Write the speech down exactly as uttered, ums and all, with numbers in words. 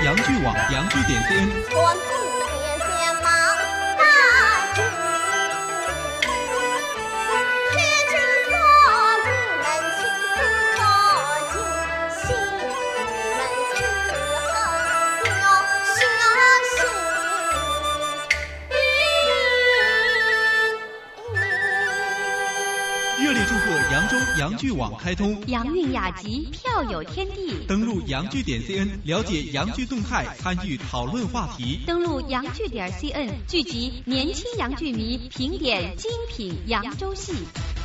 洋剧网洋剧点 C N。 我不别见毛大军，铁军锁定门清可进，西门之后有消息。 热烈祝贺扬州洋剧网开通， 洋韵雅集，票有天地。 登录洋剧点 C N， 了解洋剧动态，参与讨论话题。 登录洋剧点 C N， 聚集年轻洋剧迷，评点精品扬州戏。